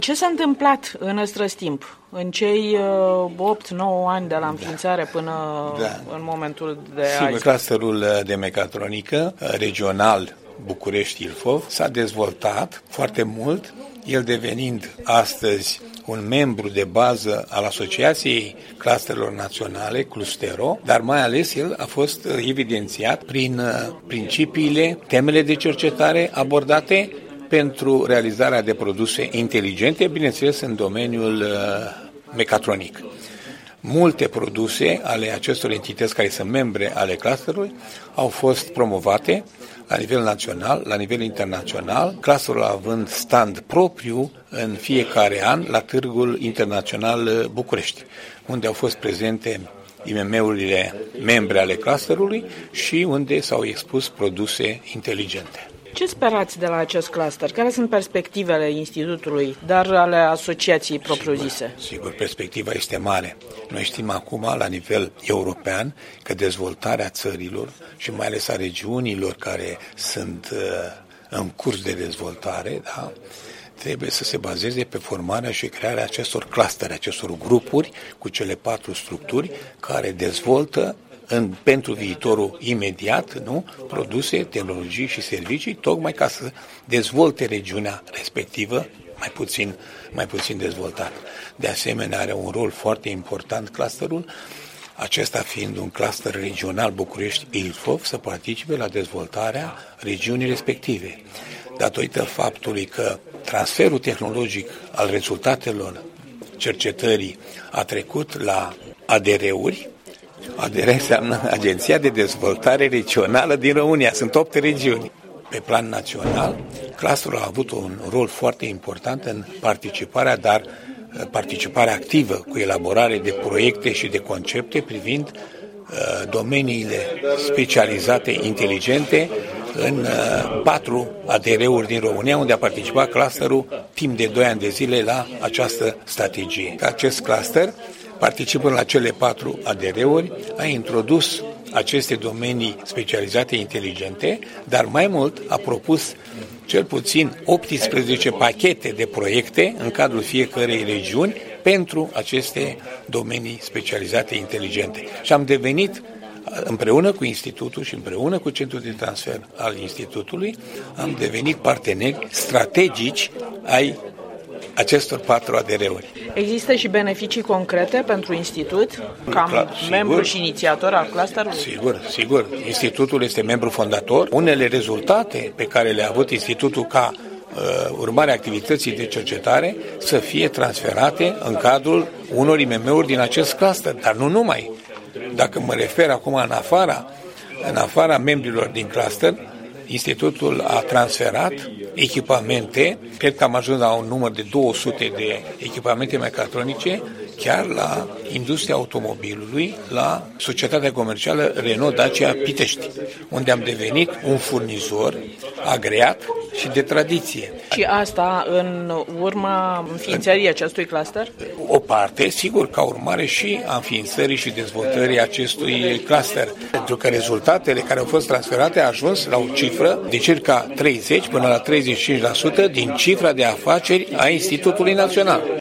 Ce s-a întâmplat în ăstrăs timp, în cei 8-9 ani de la înființare până în momentul de azi? Clusterul de mecatronică regional București-Ilfov s-a dezvoltat foarte mult, el devenind astăzi un membru de bază al Asociației Clusterelor Naționale, Clustero, dar mai ales el a fost evidențiat prin principiile, temele de cercetare abordate pentru realizarea de produse inteligente, bineînțeles în domeniul mecatronic. Multe produse ale acestor entități care sunt membre ale clusterului au fost promovate la nivel național, la nivel internațional, clusterul având stand propriu în fiecare an la Târgul Internațional București, unde au fost prezente IMM-urile membre ale clusterului și unde s-au expus produse inteligente. Ce sperați de la acest cluster? Care sunt perspectivele institutului, dar ale asociației propriu-zise? Sigur, perspectiva este mare. Noi știm acum, la nivel european, că dezvoltarea țărilor și mai ales a regiunilor care sunt în curs de dezvoltare, trebuie să se bazeze pe formarea și crearea acestor clustere, acestor grupuri cu cele 4 structuri care dezvoltă pentru viitorul imediat, produse, tehnologii și servicii, tocmai ca să dezvolte regiunea respectivă mai puțin dezvoltată. De asemenea, are un rol foarte important clusterul, acesta fiind un cluster regional București-Ilfov, să participe la dezvoltarea regiunii respective. Datorită faptului că transferul tehnologic al rezultatelor cercetării a trecut la ADR-uri, ADR înseamnă Agenția de Dezvoltare Regională din România. Sunt 8 regiuni. Pe plan național, clusterul a avut un rol foarte important în participarea activă cu elaborare de proiecte și de concepte privind domeniile specializate inteligente în 4 ADR-uri din România, unde a participat clusterul timp de 2 ani de zile la această strategie. Acest cluster, participând la cele 4 ADR-uri, a introdus aceste domenii specializate inteligente, dar mai mult a propus cel puțin 18 pachete de proiecte în cadrul fiecărei regiuni pentru aceste domenii specializate inteligente. Și am devenit, împreună cu Institutul și împreună cu Centrul de Transfer al Institutului, am devenit parteneri strategici ai acestor 4 ADR-uri. Există și beneficii concrete pentru institut, ca membru și inițiator al clusterului? Sigur. Institutul este membru fondator. Unele rezultate pe care le-a avut institutul ca urmare a activității de cercetare să fie transferate în cadrul unor IMM-uri din acest cluster, dar nu numai. Dacă mă refer acum în afara membrilor din cluster, Institutul a transferat echipamente, cred că am ajuns la un număr de 200 de echipamente mecatronice, chiar la industria automobilului, la societatea comercială Renault-Dacia Pitești, unde am devenit un furnizor agreat și de tradiție. Și asta în urma înființării acestui cluster? O parte, sigur, ca urmare și a înființării și dezvoltării acestui cluster, pentru că rezultatele care au fost transferate au ajuns la o cifră de circa 30 până la 35% din cifra de afaceri a Institutului Național.